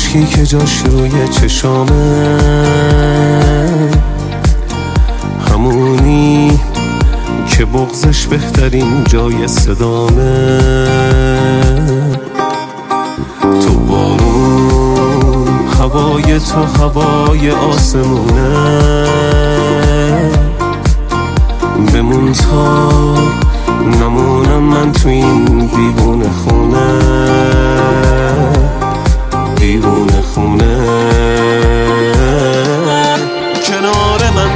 اشکی که جاش روی چشامه، همونی که بغضش بهترین جای صدامه. تو بارون، هوای تو هوای آسمونه، بمون تا نمونم من تو این دیوونه خونه، دیوونه خونه. کنار من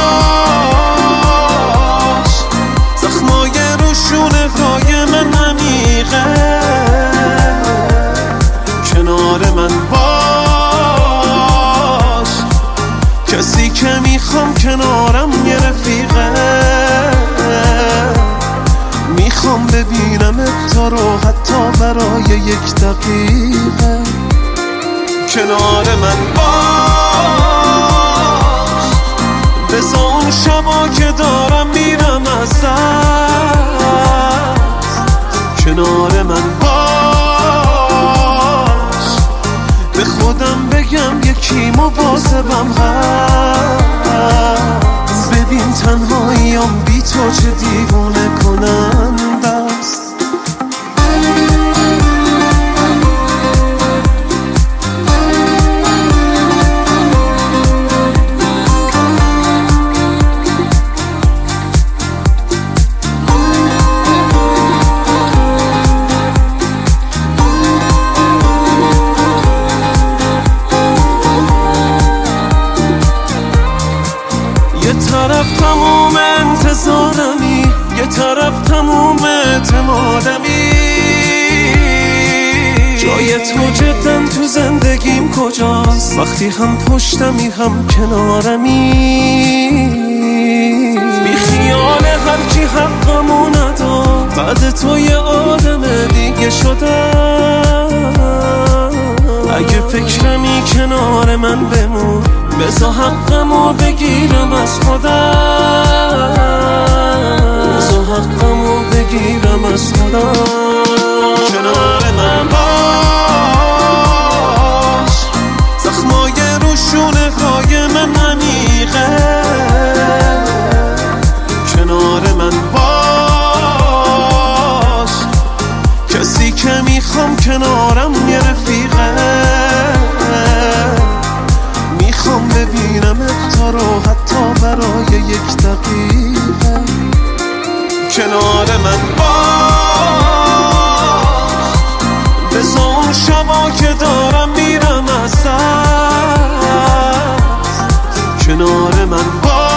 باش، زخمای روشونه های من عمیقه. کنار من باش، کسی که میخوام کنارم یه رفیقه. میخوام ببینم تا رو حتی برای یک دقیقه. کنار من باش، بذار اون شبا که دارم میرم از دست. کنار من باش، به خودم بگم یکی مواظبم هست. ببین تنهاییام بی تو چه دیوونه کننده است. یه طرف تموم انتظارمی، یه طرف تموم اعتمادمی. جای تو جدن تو زندگیم کجاست؟ وقتی هم پشتمی هم کنارمی. بی خیال هر کی حقمو نداد، بعد تو یه آدم دیگه شدم. اگه فکرمی کنار من بمون، بذار حقمو بگیرم از خودم. بذار حقمو بگیرم از خودم. کنار من باش، زخمای روشونه های من عمیقه. کنار من باش، کسی که میخوام کنارم یه رفیقه. میخوام ببینم تا رو حتی برای یک دقیقه. کنار من باش، بذار اون شبا که دارم میرم از دست. کنار من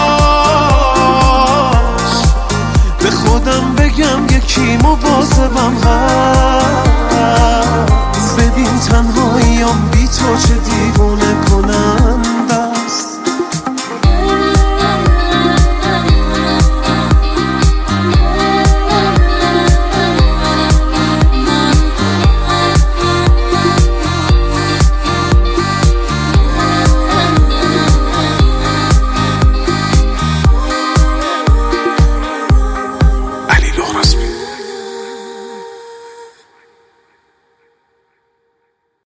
باش، به خودم بگم یکی مواظبم هست. ببین تنهاییام بی تو چه دیوونه